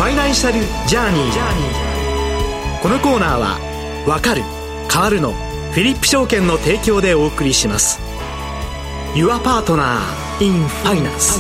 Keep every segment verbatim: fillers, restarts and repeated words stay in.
ァイナンシャルジャーニー。このコーナーはわかる変わるのフィリップ証券の提供でお送りします。 Your Partner in Finance。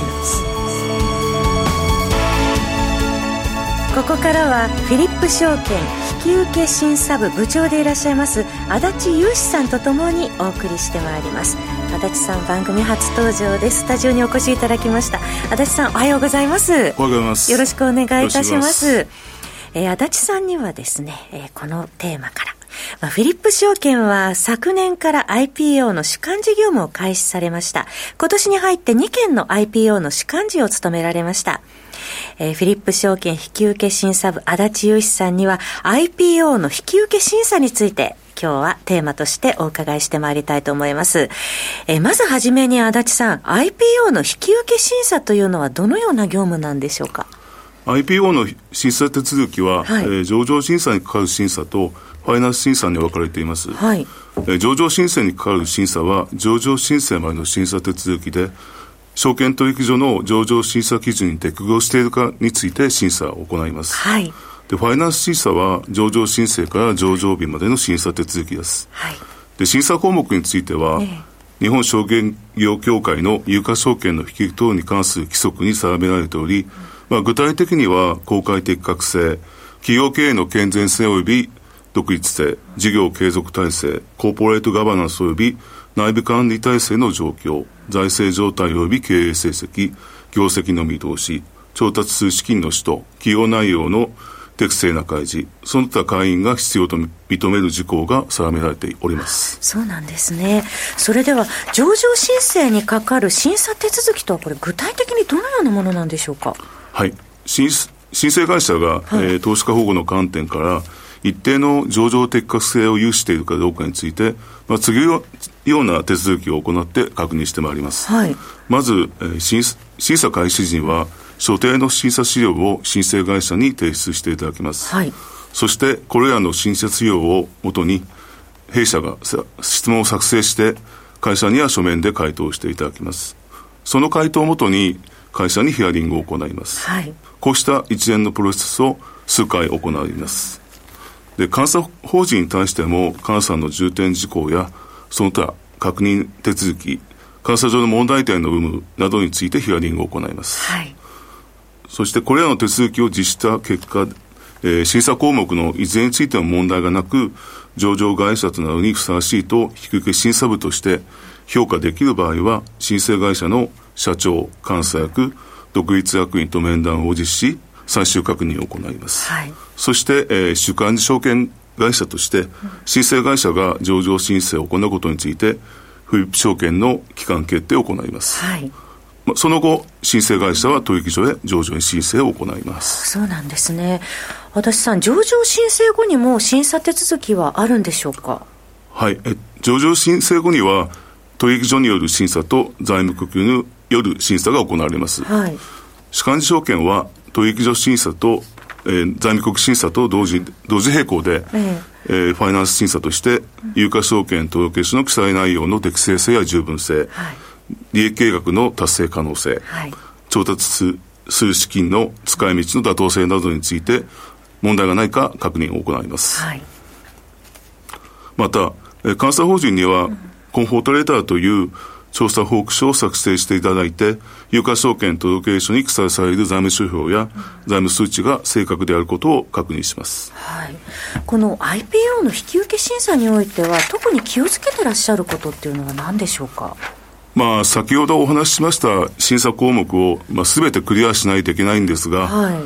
ここからはフィリップ証券引受審査部部長でいらっしゃいます足立雄志さんとともにお送りしてまいります。足立さん、番組初登場でスタジオにお越しいただきました。足立さん、おはようございます。 おはようございます。 よろしくお願いいたします。えー、足立さんにはですね、えー、このテーマから、まあ、フィリップ証券は昨年から アイピーオー の主幹事業務を開始されました。今年に入ってにけんの アイピーオー の主幹事を務められました。えー、フィリップ証券引受審査部足立雄志さんには アイピーオー の引受審査について今日はテーマとしてお伺いしてまいりたいと思います。えー、まずはじめに足立さん、 アイピーオー の引受審査というのはどのような業務なんでしょうか。 アイピーオー の審査手続きは、はい、えー、上場審査にかかる審査とファイナンス審査に分かれています。はい、えー、上場申請にかかる審査は上場申請までの審査手続きで、証券取引所の上場審査基準に適合しているかについて審査を行います。はい、でファイナンス審査は上場申請から上場日までの審査手続きです。はい、で審査項目については、ええ、日本証券業協会の有価証券の引き受け等に関する規則に定められており、まあ、具体的には公開的確性、企業経営の健全性及び独立性、事業継続体制、コーポレートガバナンス及び内部管理体制の状況、財政状態及び経営成績、業績の見通し、調達する資金の使途、企業内容の適正な開示、その他会員が必要と認める事項が定められております。 そうなんですね。それでは上場申請にかかる審査手続きとはこれ具体的にどのようなものなんでしょうか。 はい、申請会社が、はい、えー、投資家保護の観点から一定の上場適格性を有しているかどうかについて、まあ、次のような手続きを行って確認してまいります。はい、まず、えー、審, 審査開始時には所定の審査資料を申請会社に提出していただきます。はい、そしてこれらの審査資料をもとに弊社が質問を作成して会社には書面で回答していただきます。その回答をもとに会社にヒアリングを行います。はい、こうした一連のプロセスを数回行います。で監査法人に対しても監査の重点事項やその他確認手続き、監査上の問題点の有無などについてヒアリングを行います。はい、そしてこれらの手続きを実施した結果、えー、審査項目のいずれについても問題がなく上場会社となるにふさわしいと引受審査部として評価できる場合は申請会社の社長、監査役、独立役員と面談を実施し最終確認を行います。はい、そして、えー、主幹事証券会社として申請会社が上場申請を行うことについてフィリップ証券の期間決定を行います。はい、ま、その後申請会社は取引所へ上場申請を行います。 そうなんですね。足立さん、上場申請後にも審査手続きはあるんでしょうか。 はい、え上場申請後には取引所による審査と財務局による審査が行われます。はい、主幹事証券は取引所審査と、えー、財務局審査と同時同時並行で、えええー、ファイナンス審査として有価証券登録書の記載内容の適正性や十分性、はい、利益計画の達成可能性、はい、調達する資金の使い道の妥当性などについて問題がないか確認を行います。はい、また、えー、監査法人には、うん、コンフォートレターという調査報告書を作成していただいて、有価証券届書に記載される財務指標や財務数値が正確であることを確認します。 はい、この アイピーオー の引受審査においては特に気をつけてらっしゃることっていうのは何でしょうか。 まあ、先ほどお話ししました審査項目を、まあ、全てクリアしないといけないんですが、はい、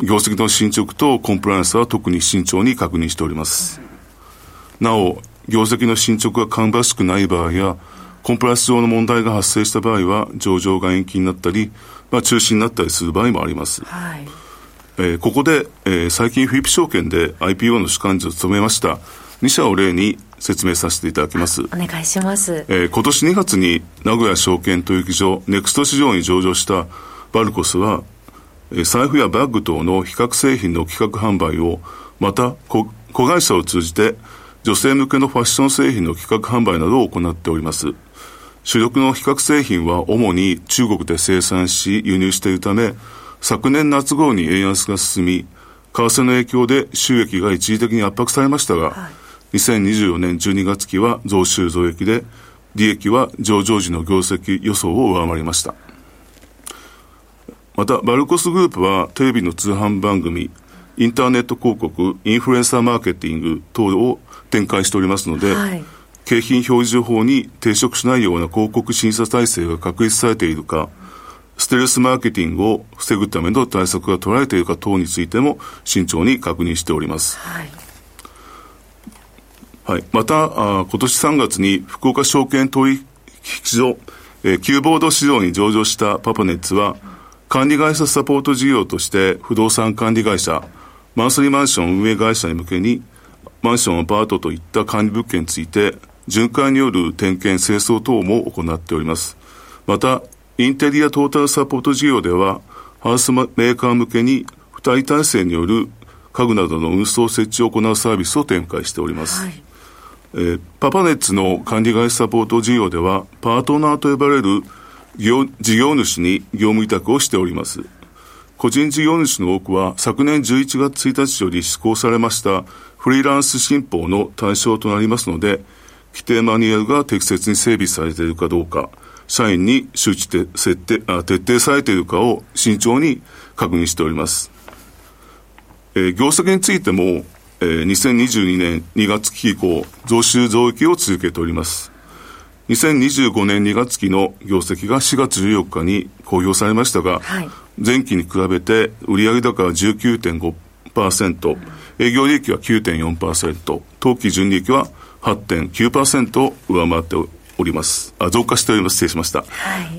業績の進捗とコンプライアンスは特に慎重に確認しております。うん、なお、業績の進捗が芳しくない場合やコンプライアンス上の問題が発生した場合は上場が延期になったり、まあ、中止になったりする場合もあります。はい、えー、ここで、えー、最近フィリップ証券で アイピーオー の主幹事を務めましたに社を例に説明させていただきます。 お願いします。 えー、今年にがつに名古屋証券取引所ネクスト市場に上場したバルコスは、えー、財布やバッグ等の比較製品の企画販売を、また子会社を通じて女性向けのファッション製品の企画販売などを行っております。主力の比較製品は主に中国で生産し輸入しているため、 昨年夏頃に円安が進み、為替の影響で収益が一時的に圧迫されましたが、はい、にせんにじゅうよねんじゅうにがつ期は増収増益で、利益は上場時の業績予想を上回りました。またバルコスグループはテレビの通販番組、インターネット広告、インフルエンサーマーケティング等を展開しておりますので、はい、景品表示法に抵触しないような広告審査体制が確立されているか、ステルスマーケティングを防ぐための対策が取られているか等についても慎重に確認しております。はいはい、またあ今年さんがつに福岡証券取引所、えー、Qボード市場に上場したパパネッツは、管理会社サポート事業として不動産管理会社、マンスリーマンション運営会社に向けにマンションアパートといった管理物件について巡回による点検清掃等も行っております。またインテリアトータルサポート事業ではハウスメーカー向けにふたり体制による家具などの運送設置を行うサービスを展開しております。はい、えー、パパネッツの管理会社サポート事業ではパートナーと呼ばれる業事業主に業務委託をしております。個人事業主の多くは昨年じゅういちがつついたちより施行されましたフリーランス新法の対象となりますので、規定マニュアルが適切に整備されているかどうか、社員に周知て設定あ徹底されているかを慎重に確認しております。えー、業績についても、えー、にせんにじゅうにねんにがつ期以降増収増益を続けております。にせんにじゅうごねんにがつ期の業績がしがつじゅうよっかに公表されましたが、はい、前期に比べて売上高は じゅうきゅうてんごパーセント、うん、営業利益は きゅうてんよんパーセント、当期純利益は はちてんきゅうパーセント 上回っておりますあ増加しております。失礼しました。はい、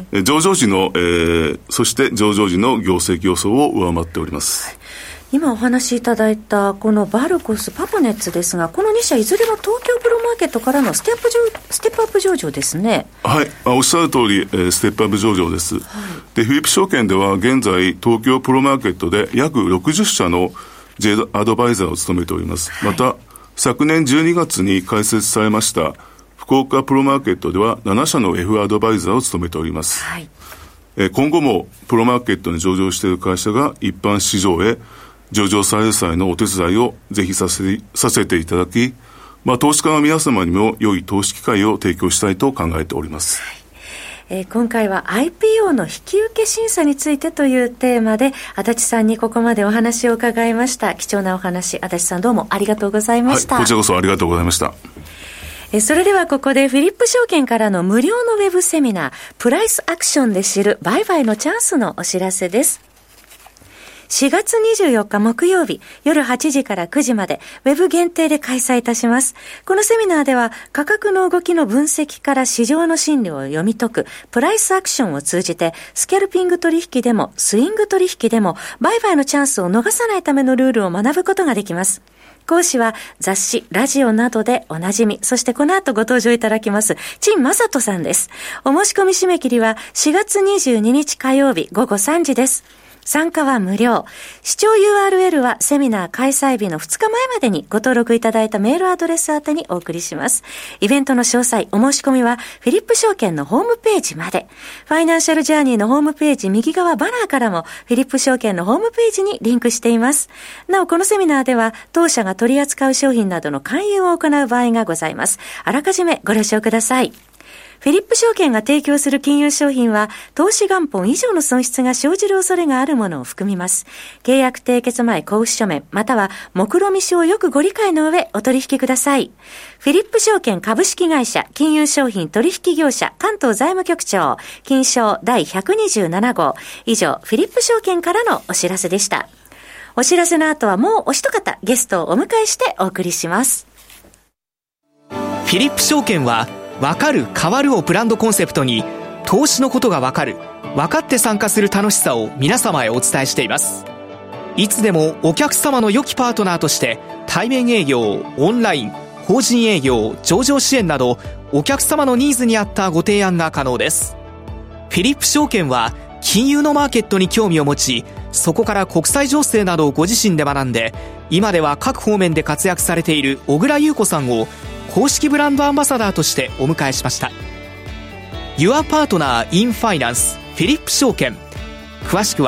え上場時の、えー、そして上場時の業績予想を上回っております。はい、 今お話しいただいたこのバルコス、パパネッツですが、このに社いずれも東京プロマーケットからのステップステップアップ上場ですね。 はい、おっしゃる通り、えー、ステップアップ上場です。はい、でフィリップ証券では現在東京プロマーケットで約ろくじゅっしゃの J アドバイザーを務めております。はい、また昨年じゅうにがつに開設されました福岡プロマーケットではななしゃの F アドバイザーを務めております。はい、えー、今後もプロマーケットに上場している会社が一般市場へ上場される際のお手伝いをぜひさせ、させていただき、まあ、投資家の皆様にも良い投資機会を提供したいと考えております。 はい、えー、今回は アイピーオー の引き受け審査についてというテーマで足立さんにここまでお話を伺いました。貴重なお話、足立さんどうもありがとうございました。 はい、こちらこそありがとうございました。 えそれではここでフィリップ証券からの無料のウェブセミナープライスアクションで知る売買のチャンスのお知らせです。しがつにじゅうよっか木曜日夜はちじからくじまでウェブ限定で開催いたします。このセミナーでは価格の動きの分析から市場の心理を読み解くプライスアクションを通じてスキャルピング取引でもスイング取引でも売買のチャンスを逃さないためのルールを学ぶことができます。講師は雑誌、ラジオなどでおなじみ、そしてこの後ご登場いただきます陳正人さんです。お申し込み締め切りはしがつにじゅうににち火曜日ごごさんじです。参加は無料。視聴 ユーアールエル はセミナー開催日のふつかまえまでにご登録いただいたメールアドレス宛てにお送りします。イベントの詳細、お申し込みはフィリップ証券のホームページまで。ファイナンシャルジャーニーのホームページ右側バナーからもフィリップ証券のホームページにリンクしています。なおこのセミナーでは当社が取り扱う商品などの勧誘を行う場合がございます。あらかじめご了承ください。フィリップ証券が提供する金融商品は投資元本以上の損失が生じる恐れがあるものを含みます。契約締結前交付書面または目論見書をよくご理解の上お取引ください。フィリップ証券株式会社金融商品取引業者関東財務局長金商だいひゃくにじゅうななごう。以上フィリップ証券からのお知らせでした。お知らせの後はもうお一方ゲストをお迎えしてお送りします。 フィリップ証券はわかる変わるをブランドコンセプトに投資のことがわかる分かって参加する楽しさを皆様へお伝えしています。いつでもお客様の良きパートナーとして対面営業、オンライン、法人営業、上場支援などお客様のニーズに合ったご提案が可能です。フィリップ証券は金融のマーケットに興味を持ち、そこから国際情勢などをご自身で学んで今では各方面で活躍されている小倉優子さんを公式ブランドアンバサダーとしてお迎えしました。 Your Partner in Finance フィリップ証券。詳しくは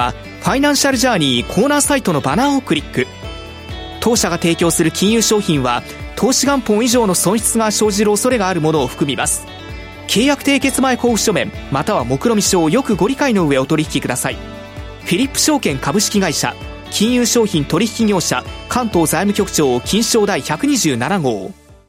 ファイナンシャルジャーニーコーナーサイトのバナーをクリック。当社が提供する金融商品は投資元本以上の損失が生じる恐れがあるものを含みます。契約締結前交付書面または目論見書をよくご理解の上お取引ください。フィリップ証券株式会社金融商品取引業者関東財務局長金商第ひゃくにじゅうなな号。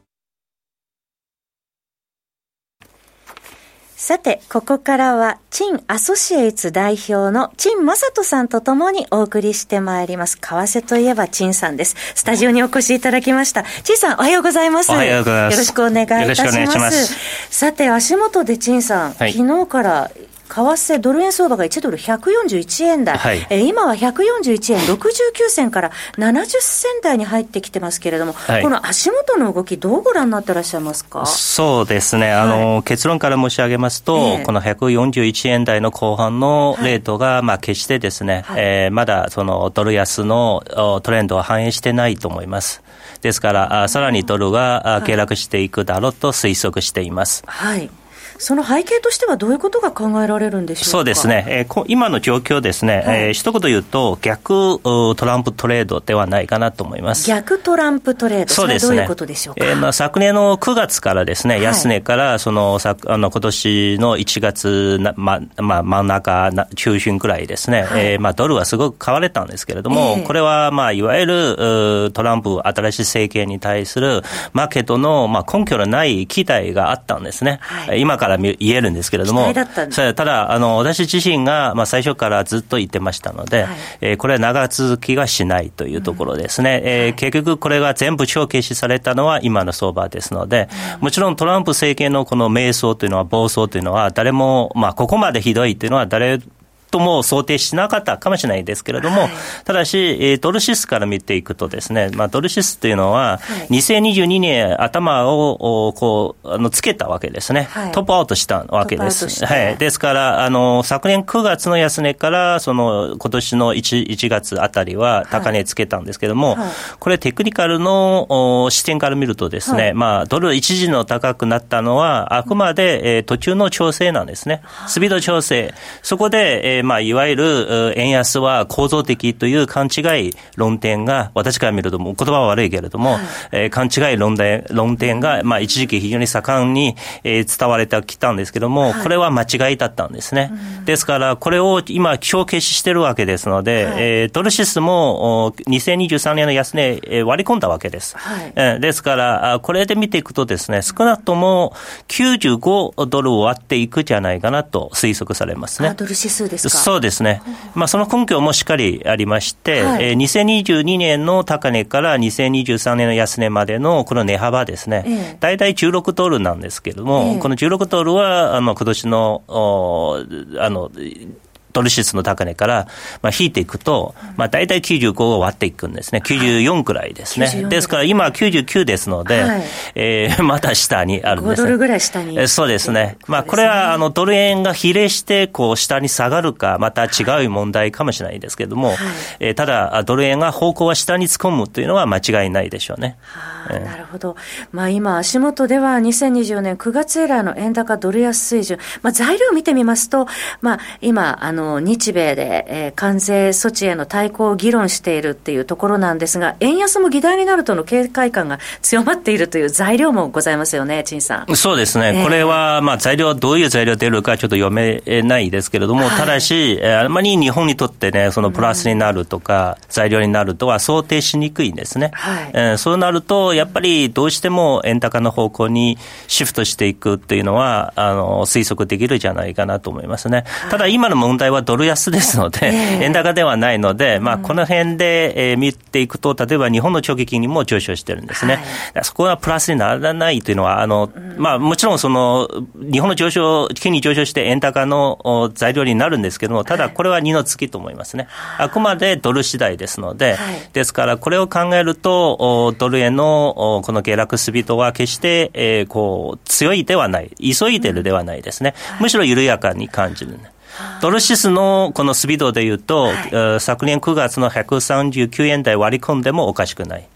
さて、ここからは、陳アソシエイツ代表の陳正人さんとともにお送りしてまいります。為替といえば陳さんです。スタジオにお越しいただきました。陳さん、おはようございます。 おはようございます。 よろしくお願いいたします。よろしくお願いします。さて、足元で陳さん、はい、昨日から、為替ドル円相場がいちドルひゃくよんじゅういちえん台、はい、えー、今はひゃくよんじゅういちえんろくじゅうきゅうせんからななじゅっせん台に入ってきてますけれども、はい、この足元の動きどうご覧になってらっしゃいますか？ そうですね、あの、はい、結論から申し上げますと、えー、このひゃくよんじゅういちえん台の後半のレートが、はい、まあ決してですね、はい、えー、まだそのドル安のトレンドを反映してないと思います。ですからさらにドルが下落していくだろうと推測しています。 はい、はい、その背景としてはどういうことが考えられるんでしょうか？ そうですね、えー、今の状況ですね、はい、えー、一言言うと逆トランプトレードではないかなと思います。 逆トランプトレード、そうですね、それはどういうことでしょうか？ えーまあ、昨年のくがつからですね、はい、安値からそのさあの今年のいちがつな、ままあ、真ん中中旬くらいですね、はい、えーまあ、ドルはすごく買われたんですけれども、えー、これはまあいわゆるトランプ新しい政権に対するマーケットのまあ根拠のない期待があったんですね、はい、今から言えるんですけれども、ただあの私自身がまあ最初からずっと言ってましたので、はい、えー、これは長続きはしないというところですね、うん、えー、結局これが全部帳消しされたのは今の相場ですので、うん、もちろんトランプ政権のこの迷走というのは暴走というのは誰も、まあ、ここまでひどいというのは誰とも想定しなかったかもしれないですけれども、はい、ただしドル指数から見ていくとですね、まあ、ドル指数というのはにせんにじゅうにねん頭をこうあのつけたわけですね、はい、トップアウトしたわけです、はい、ですからあの昨年くがつの安値からその今年の 1, 1月あたりは高値つけたんですけども、はいはい、これテクニカルの視点から見るとですね、はい、まあ、ドル一時の高くなったのはあくまで、えー、途中の調整なんですね、スピード調整、そこで、えーまあ、いわゆる円安は構造的という勘違い論点が私から見るともう言葉は悪いけれども、はい、えー、勘違い論点、論点が、まあ、一時期非常に盛んに、えー、伝われてきたんですけども、はい、これは間違いだったんですね、うん、ですからこれを今帳消ししてるわけですので、はい、えー、ドル指数もにせんにじゅうさんねんの安値、えー、割り込んだわけです、はい、えー、ですからこれで見ていくとですね、少なくともきゅうじゅうごドルを割っていくじゃないかなと推測されますね。 あ、ドル指数ですか？ そうですね、まあ、その根拠もしっかりありまして、はい、えー、にせんにじゅうにねんの高値からにせんにじゅうさんねんの安値までのこの値幅ですね、えー、大体じゅうろくドルなんですけれども、えー、このじゅうろくドルはあの今年のあのドル指数の高値から、まあ、引いていくと、まあ、大体きゅうじゅうごを割っていくんですね。きゅうじゅうよんくらいですね。はい、ですから今はきゅうじゅうきゅうですので、はい、えー、また下にあるんですね。 ごドルぐらい下に。 えそうですね。まあ、これはあのドル円が比例してこう下に下がるか、また違う問題かもしれないですけれども、はい、えー、ただドル円が方向は下に突っ込むというのは間違いないでしょうね。 はあ、えー、なるほど。まあ、今足元ではにせんにじゅうねんくがつ以来の円高ドル安水準、まあ、材料を見てみますと、まあ、今あの日米で、えー、関税措置への対抗を議論しているっていうところなんですが、円安も議題になるとの警戒感が強まっているという材料もございますよね、陳さん。 そうですね、えー、これは、まあ、材料はどういう材料出るかちょっと読めないですけれども、はい、ただし、えー、あまり日本にとってね、そのプラスになるとか、うん、材料になるとは想定しにくいんですね、はい、えー、そうなるとやっぱりどうしても円高の方向にシフトしていくっていうのはあの推測できるじゃないかなと思いますね、はい、ただ今の問題はドル安ですので、えー、円高ではないので、まあ、この辺で、えー、見ていくと、例えば日本の長期金利も上昇してるんですね、はい、そこはプラスにならないというのはあの、うん、まあ、もちろんその日本の上昇金利上昇して円高の材料になるんですけども、ただこれは二の次と思いますね、はい、あくまでドル次第ですので、はい、ですからこれを考えるとドル円のこの下落スピードは決して、えー、こう強いではない、急いでるではないですね、うん、むしろ緩やかに感じる。ドル指数のこのスピードでいうと、はい、昨年くがつのひゃくさんじゅうきゅうえん台割り込んでもおかしくない。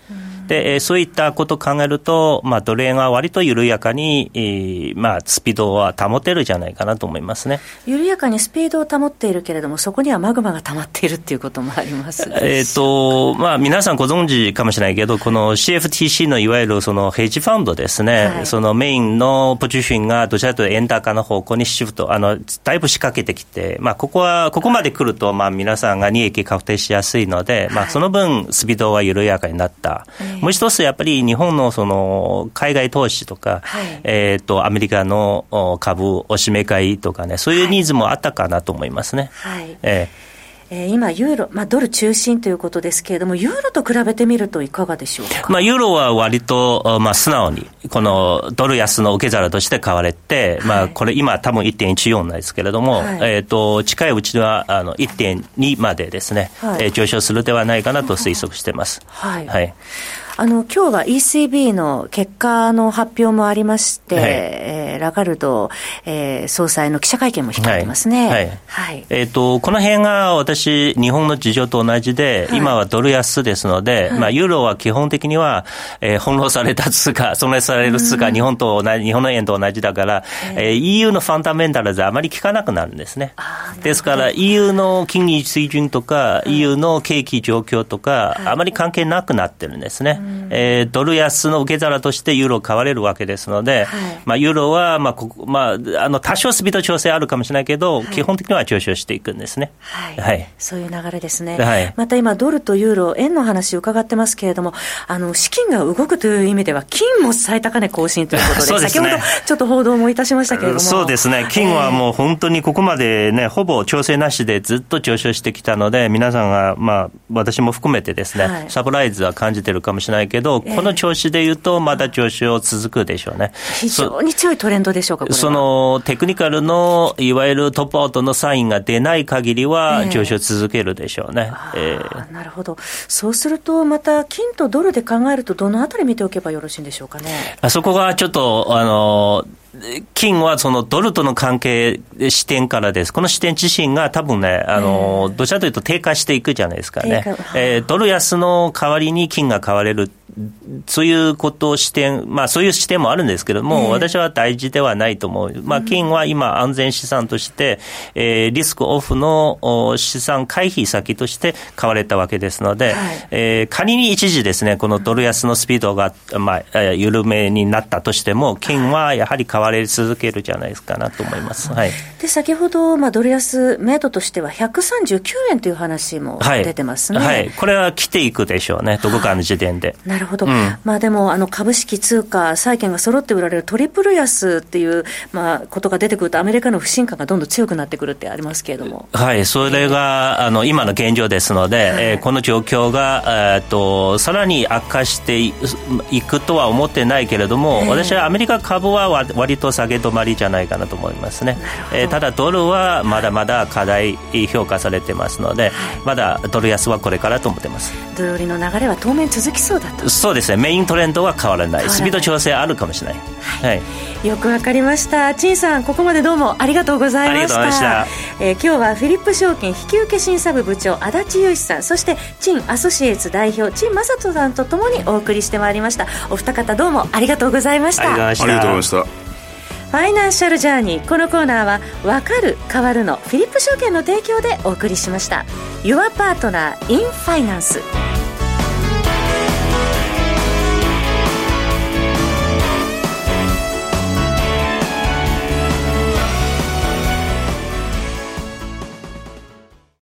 で、えー、そういったことを考えると、まあ、ドル円は割と緩やかに、えーまあ、スピードは保てるじゃないかなと思いますね。 緩やかにスピードを保っているけれども、そこにはマグマが溜まっているっていうこともあります。 えっと、まあ、皆さんご存知かもしれないけど、この シーエフティーシー のいわゆるそのヘッジファンドですね、はい、そのメインのポジションがどちらかというと円高の方向にシフト、あの、だいぶ仕掛けてきて、まあ、ここは、ここまで来ると、まあ、皆さんが利益確定しやすいので、まあ、その分、スピードは緩やかになった。はい、もう一つ、やっぱり日本のその、海外投資とか、はい、えっと、アメリカの株、おしめ買いとかね、そういうニーズもあったかなと思いますね。はい。えーえー、今、ユーロ、まあ、ドル中心ということですけれども、ユーロと比べてみるといかがでしょうか。 まあ、ユーロは割と、まあ、素直に、このドル安の受け皿として買われて、はい、まあ、これ今多分 いってんいちよん なんですけれども、はい、えっと、近いうちは、あの、いってんに までですね、はい、えー、上昇するではないかなと推測しています。はい。はい。 あの今日は イーシービー の結果の発表もありまして、はい、えー、ラガルド、えー、総裁の記者会見も控えてますね。はいはいはい、 えーと、この辺が私日本の事情と同じで、はい、今はドル安ですので、はい、まあ、ユーロは基本的には、えー、翻弄された通貨、損害される通貨、日本と同じ、日本の円と同じだから、えー、イーユー のファンダメンタルズあまり効かなくなるんですね。ですから イーユー の金利水準とか、はい、イーユー の景気状況とか、はい、あまり関係なくなってるんですね。えー、ドル安の受け皿としてユーロ買われるわけですので、はい、まあ、ユーロは、まあここまあ、あの多少スピード調整あるかもしれないけど、はい、基本的には上昇していくんですね。 はいはい、そういう流れですね。 はい、 また今ドルとユーロ円の話を伺ってますけれども、あの資金が動くという意味では金も最高値更新ということで、 そうですね、 先ほどちょっと報道もいたしましたけれども、 そうですね、金はもう本当にここまでね、ほぼ調整なしでずっと上昇してきたので、皆さんが、まあ、私も含めてですね、はい、サプライズは感じてるかもしれないけど、この調子でいうとまだ上昇続くでしょうね。 非常に強いトレンドでしょうか。これはそのテクニカルのいわゆるトップアウトのサインが出ない限りは上昇続けるでしょうね。 えーえー、なるほど。そうするとまた金とドルで考えるとどのあたり見ておけばよろしいんでしょうかね。 あそこがちょっとあの金はそのドルとの関係視点からです。この視点自身が多分ね、あの、えー、どちらかというと低下していくじゃないですかね。えー、ドル安の代わりに金が買われる。そういうことを視点、まあそういう視点もあるんですけれども、えー、私は大事ではないと思う。まあ金は今安全資産として、えー、リスクオフの資産回避先として買われたわけですので、はい、えー、仮に一時ですね、このドル安のスピードが、まあ、緩めになったとしても、金はやはり買われ続けるじゃないですかなと思います。はい。 で、先ほど、まあドル安、目処としてはひゃくさんじゅうきゅうえんという話も出てますね。 はい。はい、これは来ていくでしょうね、どこかの時点で。 なるほど。うん、まあでもあの株式通貨債券が揃って売られるトリプル安っていうまあことが出てくるとアメリカの不信感がどんどん強くなってくるってありますけれども、 はい、それが、えー、あの今の現状ですので、はい、えー、この状況が、えー、とさらに悪化していくとは思ってないけれども、えー、私はアメリカ株は割と下げ止まりじゃないかなと思いますね。えー、ただドルはまだまだ課題評価されてますので、はい、まだドル安はこれからと思ってます。 ドル売りの流れは当面続きそうだと。 そうですね、メイントレンドは変わらない、スピード調整あるかもしれない。はいはい、 よくわかりました。陳さん、ここまでどうもありがとうございました。ありがとうございました。えー、今日はフィリップ証券引き受け審査部部長足立雄志さん、そして陳アソシエイツ代表陳正人さんとともにお送りしてまいりました。お二方どうもありがとうございました。 ありがとうございました。 ファイナンシャルジャーニー、このコーナーはわかる変わるのフィリップ証券の提供でお送りしました。 Your Partner in Finance。